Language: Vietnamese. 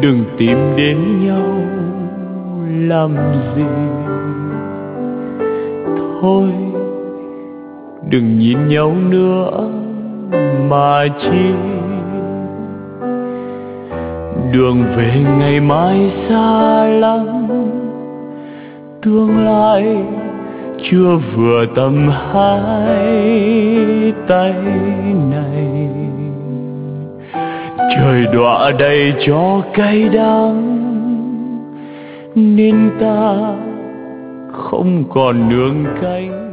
đừng tìm đến nhau làm gì. Thôi đừng nhìn nhau nữa mà chi, đường về ngày mai xa lắm, tương lai chưa vừa tầm hai tay này. Trời đọa đầy cho cay đắng nên ta không còn nương cánh.